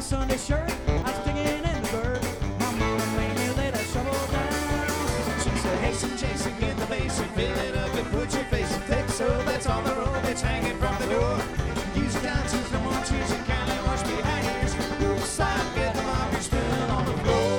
Sunday shirt, I was digging in the dirt. My mama made me lay that shovel down. She said, hasten, Jason, get the basin, fill it up and put your face in. Take soap that's on the rope, it's hanging from the door. Use your tonsils, no more cheese, and kindly wash behind ears. Oops, I get them off, you're spilling on the floor.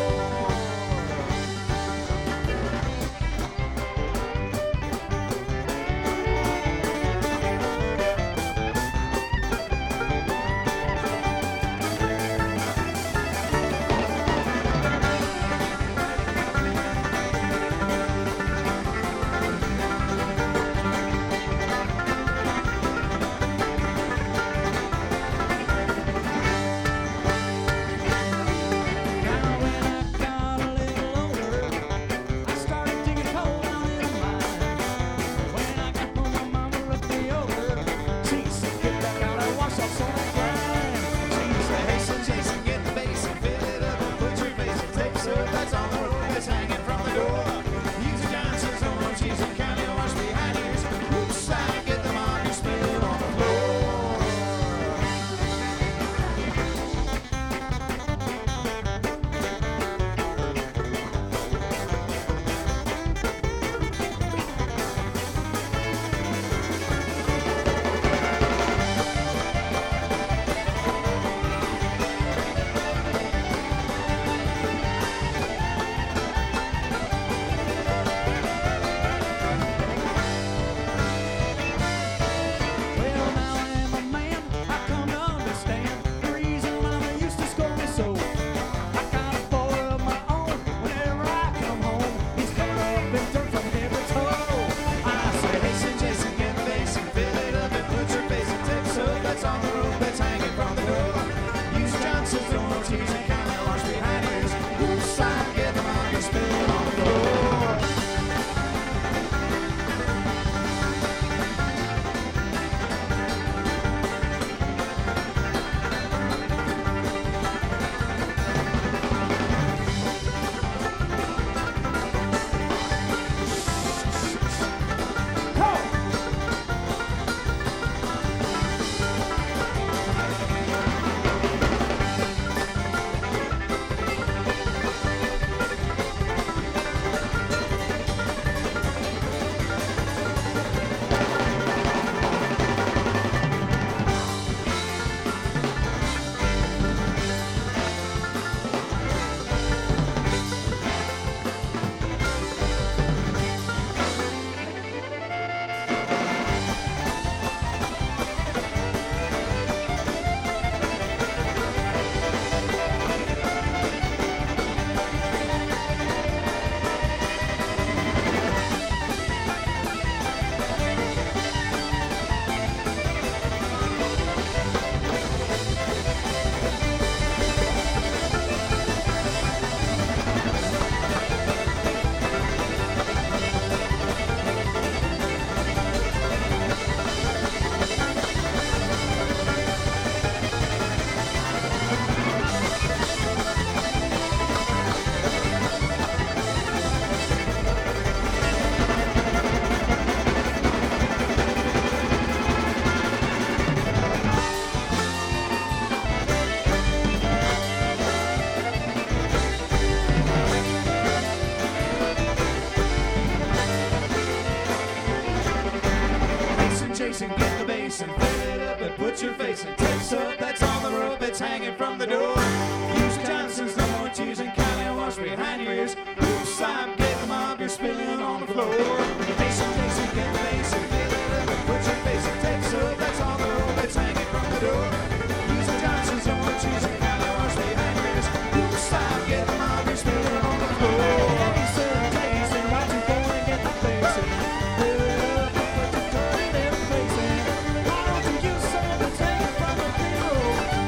Jason, get the basin, fill it up and put your face in. Take soap that's on the rope, it's hanging from the door. Use your Johnson's, no more cheese, and kindly wash behind your ears. Oops, I'm getting them up, you're spilling on the floor. Jason, Jason, get the basin, fill it up and put your face in. Take soap that's on the rope, it's hanging from the door. Use your Johnson's, no more cheese, and kindly wash behind your ears. Oops, I'm getting them up, you're spilling on the floor. Jason, Jason, why don't you go and get the basin? Fill it up and put your dirty little face in. Why don't you use some to take it from the pillow?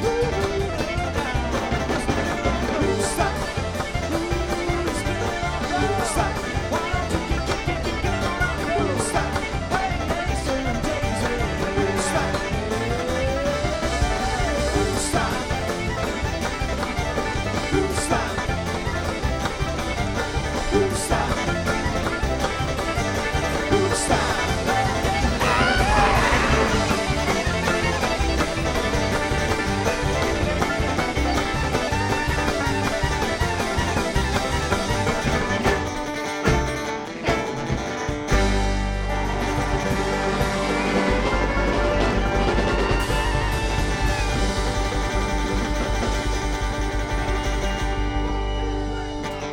Stop. Stop. Why don't you get on the Stop. Hey, Jason, Jason, Stop. Stop. Stop.